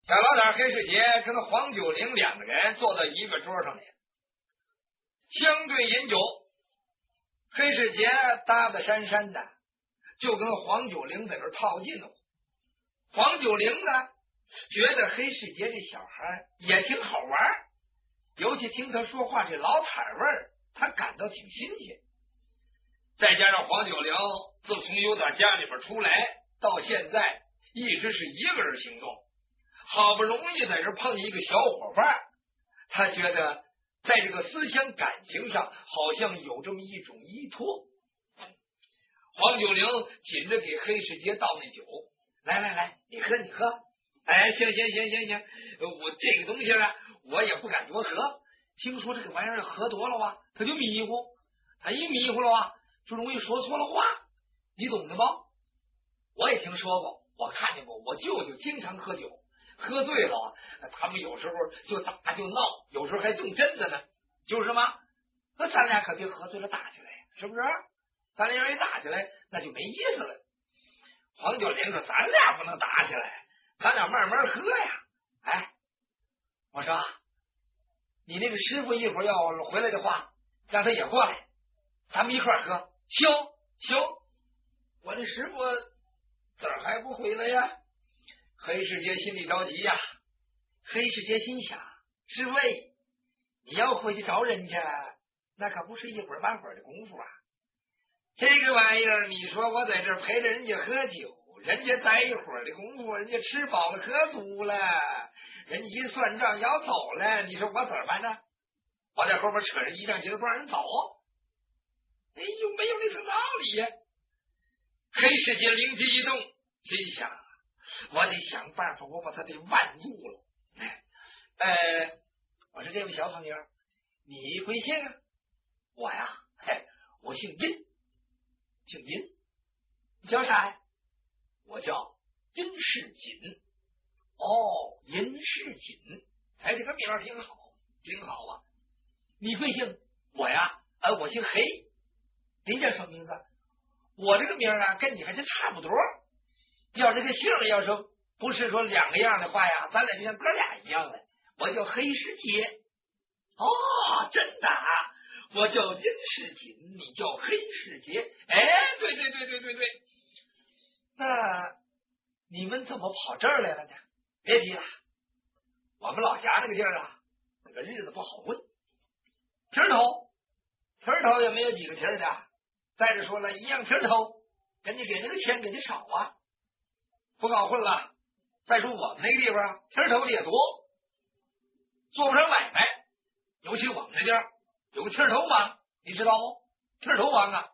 贾老大黑世杰跟黄九龄两个人坐到一个桌上来，相对饮酒。黑世杰搭搭讪讪的，就跟黄九龄在这套近乎。黄九龄呢，觉得黑世杰这小孩也挺好玩，尤其听他说话这老彩味儿，他感到挺新鲜。再加上黄九龄自从有点家里边出来到现在一直是一个人行动，好不容易在这碰见一个小伙伴，他觉得在这个思想感情上好像有这么一种依托。黄九龄紧着给黑世杰倒那酒，来，你喝。哎，行，我这个东西啊，我也不敢多喝。听说这个玩意儿喝多了啊，他就迷糊，他一迷糊了啊，就容易说错了话，你懂的吧？我也听说过，我看见过，我舅舅经常喝酒，喝醉了啊，他们有时候就打就闹，有时候还动真的呢，就是嘛。那咱俩可别喝醉了打起来，是不是？咱俩要一打起来，那就没意思了。黄九龄说：“咱俩不能打起来，咱俩慢慢喝呀。”哎，我说你那个师傅一会儿要回来的话，让他也过来，咱们一块儿喝。行，我这师傅怎儿还不回来呀？黑世杰心里着急呀。黑世杰心想：师傅，你要回去找人家，那可不是一会儿半会儿的功夫啊。这个玩意儿，你说我在这儿陪着人家喝酒，人家待一会儿的功夫，人家吃饱了喝足了，人家一算账要走了，你说我怎么办呢？我在后边扯着一丈筋不让人走，哎呦，没有那层道理呀。黑世界灵机一动，心想我得想办法，我把他给挽住了。我说这位小朋友，你贵姓啊？我呀，我姓殷。姓殷，你叫啥呀？我叫殷世锦。哦，殷世锦，哎，这个名儿挺好啊。你贵姓？我呀，我姓黑。您叫什么名字？我这个名儿啊，跟你还真差不多。要这个姓儿，要是不是说两个样的话呀，咱俩就像哥俩一样的。我叫黑世杰。哦，真的啊。我叫殷世锦，你叫黑世杰。哎，对。那你们怎么跑这儿来了呢？别提了，我们老家那个地儿啊，那个日子不好混，蹄儿头也没有几个蹄儿的。再者说了，一样蹄儿头，人家给那个钱给的少啊，不好混了。再说我们那个地方蹄儿头的也多，做不上买卖。尤其我们那地儿有个剃头王，你知道不？剃头王啊，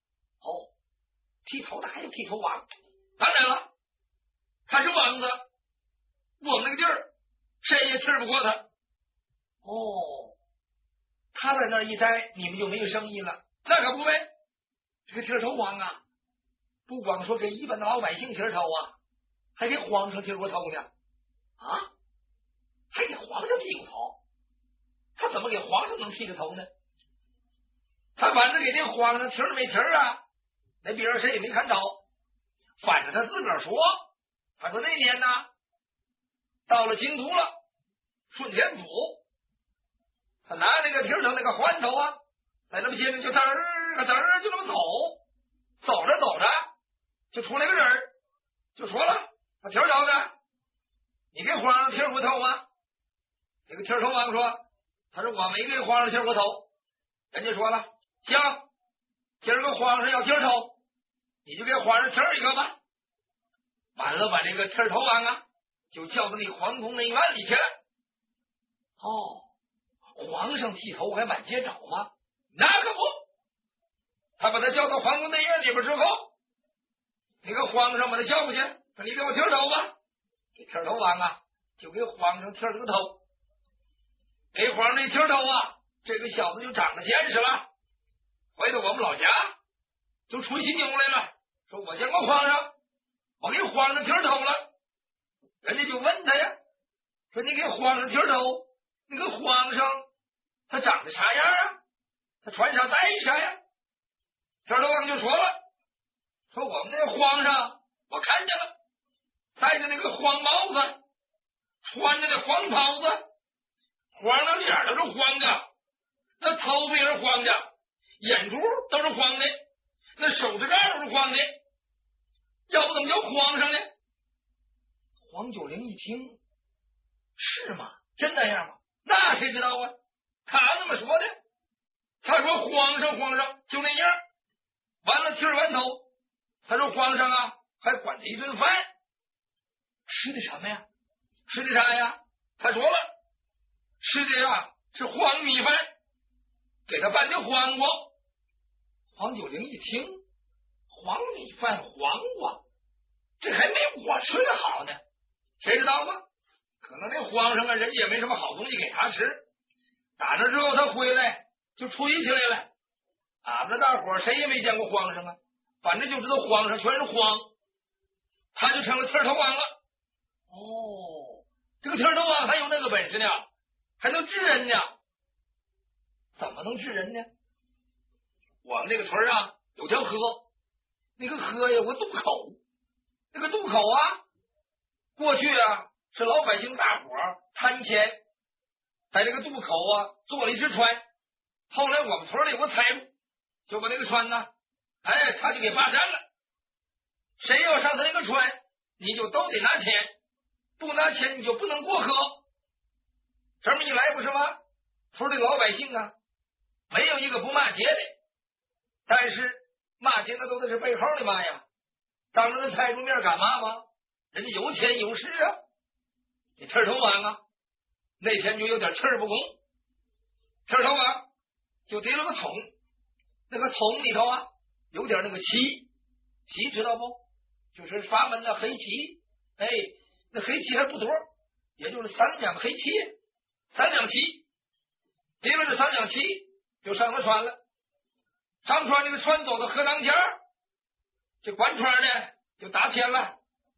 剃头的还有剃头王，当然了，他是王子，我们那个地儿谁也剃不过他。他在那儿一待，你们就没有生意了。那可不呗，这个剃头王啊，不光说给一般的老百姓剃头啊，还给皇上剃过头呢。啊，还给皇上剃过头？他怎么给皇上能剃个头呢？他反正给这皇上提儿没提儿啊，那别人谁也没看着。反正他自个儿说，他说那年呢，到了京都了，顺天府，他拿那个提儿头那个环头啊，在那么街上就嘚儿就这么走着就出来个人就说了：“他提儿头的，你给皇上剃过头吗？”这个剃儿头王说：“他说我没给皇上剃过头。”人家说了：“行，今儿个皇上要剃头，你就给皇上剃一个吧。”完了，把这个剃头王啊，就叫到那皇宫内院里去了。皇上剃头还满街找吗？那可不，他把他叫到皇宫内院里边之后，那个皇上把他叫过去，说：“你给我剃头吧。”这剃头王啊，就给皇上剃了个头。给皇上这剃头啊，这个小子就长得见识了。回到我们老家，就吹起牛来了，说：“我见过皇上，我给皇上剃头了。”人家就问他呀，说：“你给皇上剃头，那个皇上他长得啥样啊？他穿啥戴啥呀？”剃头王就说了，说：“我们那个皇上，我看见了，戴着那个黄帽子， 穿着那黄袍子，黄的脸都是黄的，那头发也是黄的，眼珠都是黄的，那手指盖都是黄的，要不怎么叫皇上呢？黄九龄一听，是吗？真那样吗？那谁知道啊？他怎么说的？他说皇上就那样。完了，气儿完头，他说皇上啊，还管他一顿饭，吃的什么呀？吃的啥呀？他说了，吃的呀是黄米饭，给他拌的黄瓜。黄九龄一听，黄米饭黄瓜，这还没我吃的好呢，谁知道吗？可能那皇上啊，人家也没什么好东西给他吃。打那之后他回来就吹起来了，俺们大伙谁也没见过皇上啊，反正就知道皇上全是黄，他就成了刺头王了。哦，这个刺头王还有那个本事呢，还能治人呢。怎么能治人呢？我们这个村啊有条河，那个河有个渡口，那个渡口啊，过去啊是老百姓大伙摊钱，在这个渡口啊做了一只船。后来我们村里有个财主，就把那个船呢，他就给霸占了。谁要上他那个船，你就都得拿钱，不拿钱你就不能过河。这么一来不是吗？村里老百姓啊，没有一个不骂街的，但是骂街的都得是背后的骂呀，当着那财主面敢骂吗？人家有钱有势啊。这刺头王啊，那天就有点气儿不公，刺头王就提了个桶，那个桶里头啊有点那个旗知道不？就是阀门的黑旗，那黑旗还不多，也就是3两黑旗，3两旗，提了这3两旗就上了船了。上船这个船走到河当间，这官船呢就打钱了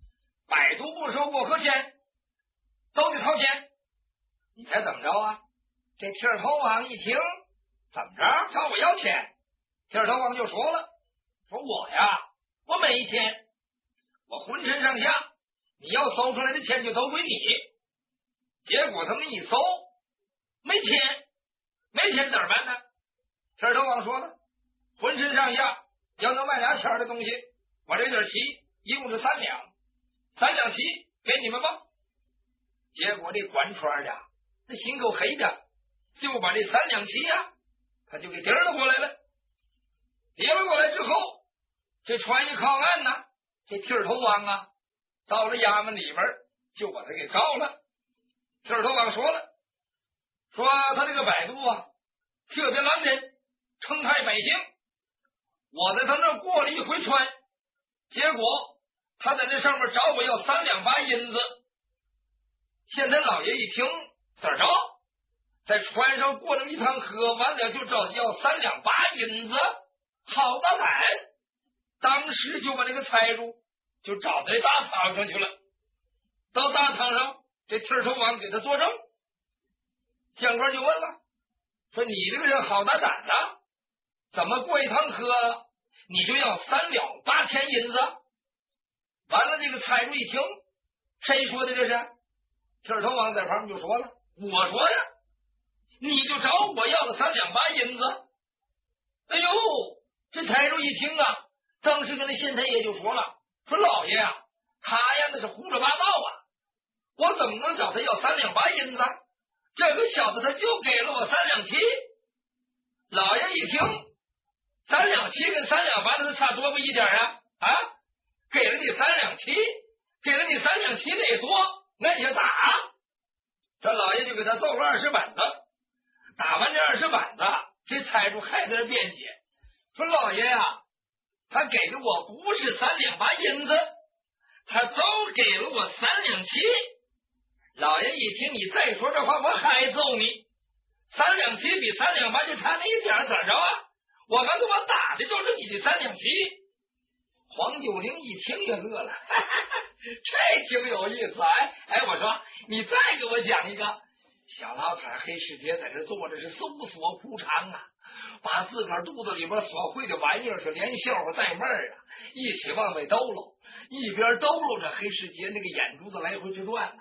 ，100度不收过河钱，都得掏钱。你猜怎么着啊？这铁头王一听，怎么着找我要钱？铁头王就说了，说我呀，我没钱，我浑身上下你要搜出来的钱就都归你。结果他们一搜没钱怎么办呢？铁头王说了，浑身上下要能卖俩钱的东西，我这点旗一共是3两，3两旗给你们吧。结果这官船呀，那心够黑的，就把这3两旗呀，他就给提了过来了。提了过来之后，这船一靠岸呢，这剃头王啊，到了衙门里边就把他给告了。剃头王说了，说他这个摆渡啊，特别狼人，坑害百姓。我在他那过了一回船，结果他在这上面找我要3两8银子。现在老爷一听，怎么着？在船上过了一趟河，完了就找要3两8银子，好大胆！当时就把这个财主就找到大堂上去了。到大堂上，这剃头王给他作证。将官就问了，说你这个人好大胆啊，怎么过一趟河你就要3两8千银子？完了，这个财主一听，谁说的这是？剃头王在旁边就说了，我说呀，你就找我要了3两8银子。哎呦，这财主一听啊，当时跟那县太爷就说了，说老爷啊，他呀那是胡说八道啊，我怎么能找他要3两8银子？这个小子他就给了我3两7。老爷一听，3两7跟3两8的差多不一点啊？给了你3两7，给了你3两7得多，按下打。这老爷就给他揍了20板子。打完这20板子，这财主还在这辩解，说老爷呀，他给的我不是3两8银子，他都给了我3两7。老爷一听你再说这话，我还揍你。3两7比3两8就差那一点，怎么着啊？我刚给我打的就是你的3两7。黄九龄一听也乐了，哈哈哈，这挺有意思。我说你再给我讲一个。小老太黑世杰在这坐着是搜索枯肠啊，把自个儿肚子里边所会的玩意儿是连笑话带闷儿啊，一起往外兜搂，一边兜搂着黑世杰那个眼珠子来回去转啊。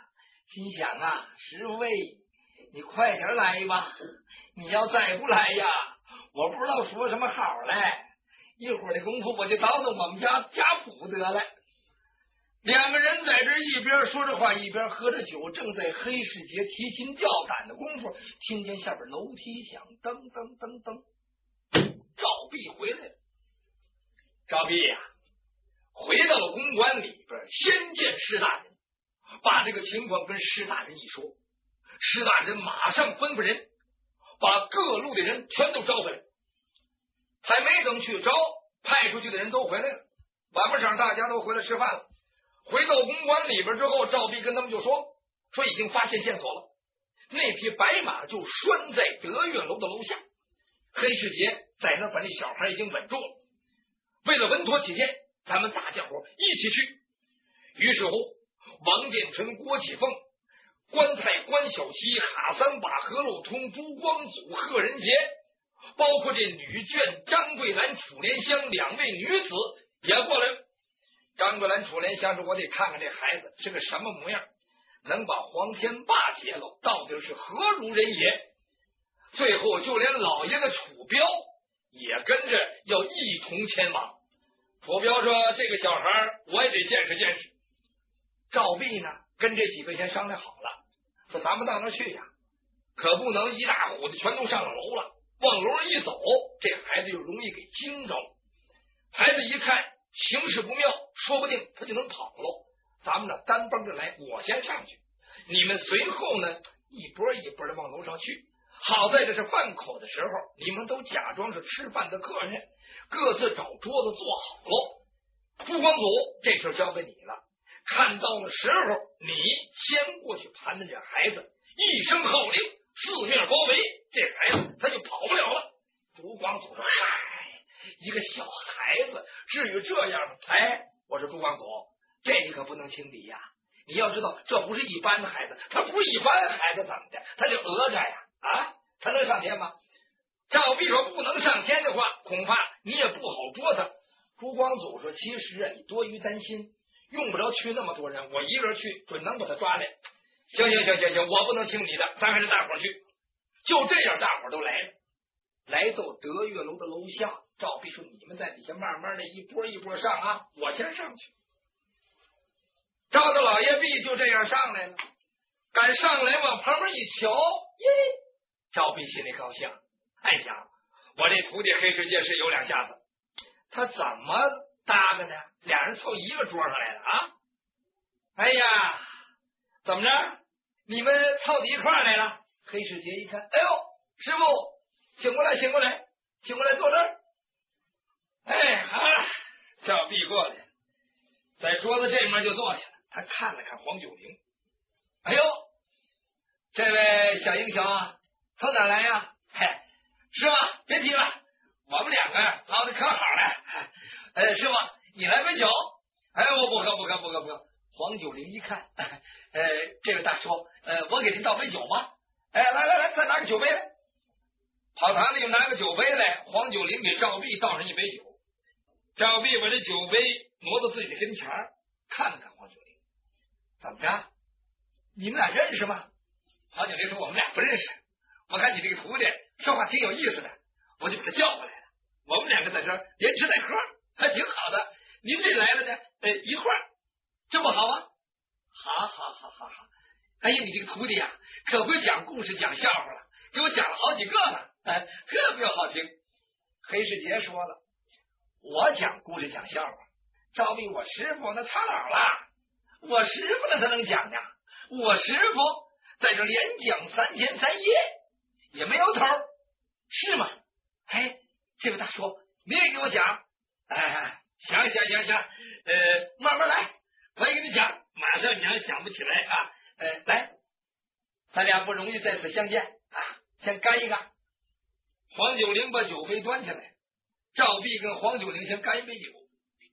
心想啊，师傅你快点来吧，你要再不来呀，我不知道说什么好来，一会儿的功夫我就到我们家谱得了。两个人在这一边说着话，一边喝着酒，正在黑世杰提心吊胆的功夫，听见下边楼梯响，噔噔噔噔，赵壁回来了。赵壁呀，回到了公馆里边，先见施大人，把这个情况跟施大人一说，施大人马上吩咐人把各路的人全都招回来。还没等去招，派出去的人都回来了，晚不场大家都回来吃饭了。回到公馆里边之后，赵壁跟他们就说已经发现线索了，那匹白马就拴在德月楼的楼下，黑世杰在那把那小孩已经稳住了。为了稳妥起见，咱们大家伙一起去。于是乎，王建成、郭启凤、关泰、关小七、哈三把、何肉通、朱光祖、贺仁杰，包括这女眷张桂兰、楚莲香两位女子也过来了。张桂兰、楚莲香说：“我得看看这孩子是个什么模样，能把黄天霸劫了，到底是何如人也？”最后，就连老爷子楚彪也跟着要一同前往。楚彪说：“这个小孩我也得见识见识。”赵壁呢，跟这几个先商量好了，说：“咱们到那儿去呀，可不能一大伙的全都上了楼了，往楼上一走，这孩子就容易给惊着了。孩子一看形势不妙，说不定他就能跑了。咱们呢单蹦着来，我先上去，你们随后呢一波一波的往楼上去。好在这是饭口的时候，你们都假装是吃饭的客人，各自找桌子坐好了。朱光祖，这事交给你了，看到了时候，你先过去盘着这孩子，一声号令，四面包围，这孩子他就跑不了了。”朱光祖说：“嗨，一个小孩子至于这样吗？”哎，我说朱光祖，这你可不能轻敌呀！你要知道，这不是一般的孩子，他不是一般孩子，怎么的？他是哪吒呀！啊，他能上天吗？赵壁说：“不能上天的话，恐怕你也不好捉他。”朱光祖说：“其实啊，你多余担心，用不着去那么多人，我一个人去准能把他抓来。”行，我不能听你的，咱还是大伙去。就这样，大伙都来了，来到德月楼的楼下。赵壁说：“你们在底下慢慢的一波一波上啊，我先上去。”赵大老爷壁就这样上来了，赶上来往旁边一瞧，耶！赵壁心里高兴，暗想：我这徒弟黑世界是有两下子，他怎么搭的呢？俩人凑一个桌上来了啊！哎呀，怎么着？你们凑到一块儿来了？黑世杰一看，哎呦，师傅，请过来坐这儿。哎，好了，赵壁过来，在桌子这面就坐下了。他看了看黄九龄，哎呦，这位小英雄从哪来呀？嘿，师傅别提了，我们两个唠的可好了。师傅你来杯酒。哎，我不喝。黄九龄一看，这位大叔，我给您倒杯酒吧。哎，来，再拿个酒杯来。跑堂里拿个酒杯来，黄九龄给赵壁倒上一杯酒。赵壁把这酒杯挪到自己的跟前，看了看黄九龄，怎么着？你们俩认识吗？黄九龄说：“我们俩不认识。我看你这个徒弟说话挺有意思的，我就把他叫过来了。我们两个在这儿连吃带喝，还挺好的。您这来了呢，一块儿，这不好啊？好。哎呀，你这个徒弟呀，可会讲故事、讲笑话了，给我讲了好几个呢，特别好听。”黑世杰说了：“我讲故事讲笑话，赵壁我师傅那差哪儿了？我师傅那他能讲呢？我师傅在这连讲3天3夜也没有头，是吗？哎，这位大叔，你也给我讲。行，慢慢来，我也给你讲，马上你还想不起来啊。来，咱俩不容易在此相见啊，先干一干。”黄九龄把酒杯端起来，赵壁跟黄九龄先干一杯酒。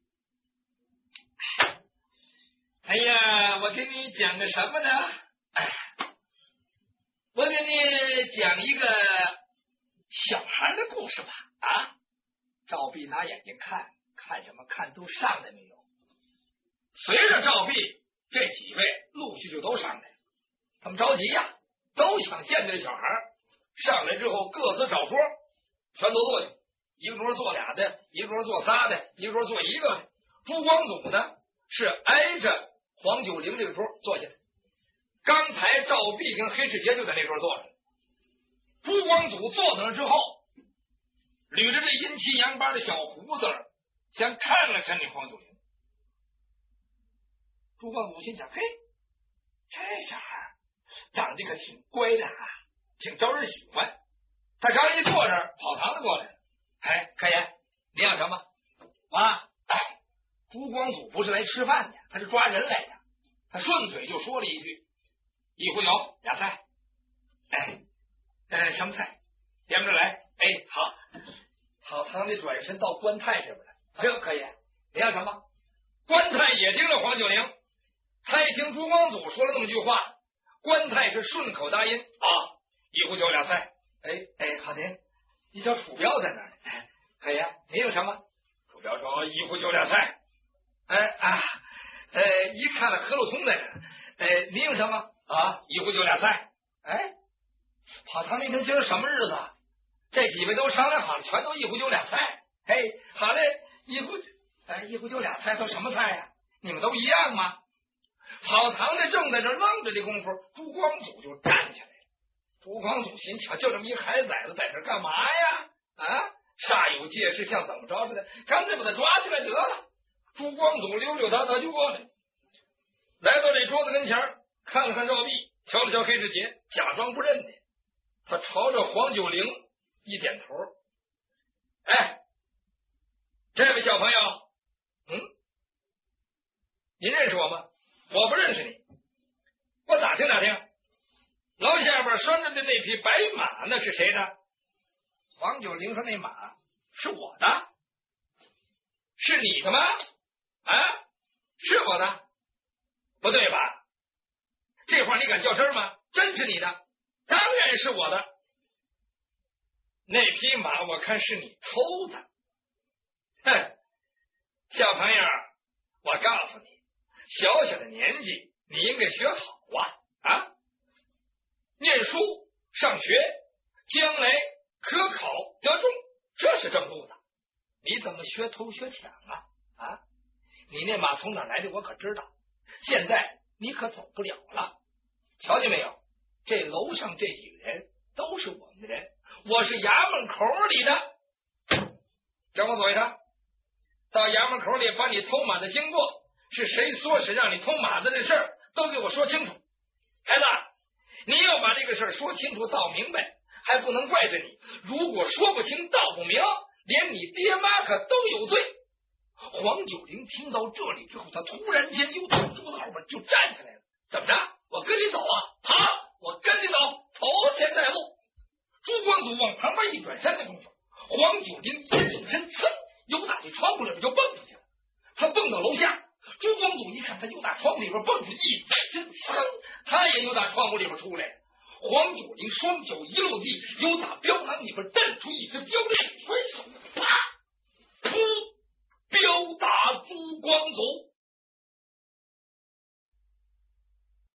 哎呀，我给你讲个什么呢？我给你讲一个小孩的故事吧。啊！赵壁拿眼睛看什么？看都上来没有？随着赵壁，这几位陆续就都上来了。 他们着急呀，都想见这小孩。上来之后各自找桌，全都坐去，一个桌坐俩的，一个桌坐仨的，一个桌坐一个的。朱光祖呢是挨着黄九龄这个桌坐下的，刚才赵弼跟黑世杰就在那桌坐着。朱光祖坐那之后，捋着这阴气阳巴的小胡子，想看了看那黄九龄。朱光祖心想，嘿，这小孩长得可挺乖的啊，挺招人喜欢。他刚一坐这儿，跑堂子过来了。哎，开言，你要什么？啊，朱光祖不是来吃饭的，他是抓人来的。他顺嘴就说了一句：一壶酒，俩菜。什么菜？点不着来。好。跑堂的转身到官太这边来。哎呦，可言，你要什么？官太也盯着黄九龄。他一听朱光祖说了这么句话，官太是顺口答应啊，一壶酒，俩菜。好的，你叫楚彪在那儿。可言，你有什么？楚彪说：一壶酒，俩菜。一看了何路通在这儿。你有什么？啊，一壶酒，俩菜。跑堂那天今儿什么日子？这几位都商量好了，全都一壶酒俩菜。好嘞，一壶酒俩菜都什么菜呀？你们都一样吗？跑堂的正在这愣着的功夫，朱光祖就站起来了。朱光祖心想，就这么一孩崽子在这干嘛呀？煞有介事，像怎么着似的，干脆把他抓起来得了。朱光祖溜溜达达就过来，来到这桌子跟前，看了看赵弼，瞧了瞧黑世杰，假装不认的。他朝着黄九龄一点头。这位小朋友，您认识我吗？我不认识你。我打听打听，楼下边拴着的那匹白马那是谁的？黄九龄说：那马是我的。是你的吗？是我的。不对吧？这话你敢较真吗？真是你的？当然是我的。那匹马我看是你偷的。小朋友，我告诉你，小小的年纪你应该学好念书上学，将来可考得中，这是正路的。你怎么学偷学抢啊？你那马从哪来的我可知道，现在你可走不了了。瞧见没有，这楼上这几个人都是我们的人，我是衙门口里的。让我走一趟，到衙门口里把你偷马的经过，是谁唆使让你偷马的这事儿都给我说清楚。孩子，你要把这个事儿说清楚道明白，还不能怪着你。如果说不清道不明，连你爹妈可都有罪。黄九龄听到这里之后，他突然间又从桌子后边就站起来了。怎么着？我跟你走啊？好，我跟你走，头前带路。朱光祖往旁边一转身的功夫，黄九龄一纵身，噌，由打这窗户里边就蹦出去了。他蹦到楼下，朱光祖一看他又打窗户里边蹦出去，一转身，噌，他也又打窗户里边出来了。黄九龄双脚一落地，又打镖囊里边蹬出一只镖刃，甩手，啪，噗，镖打朱光祖。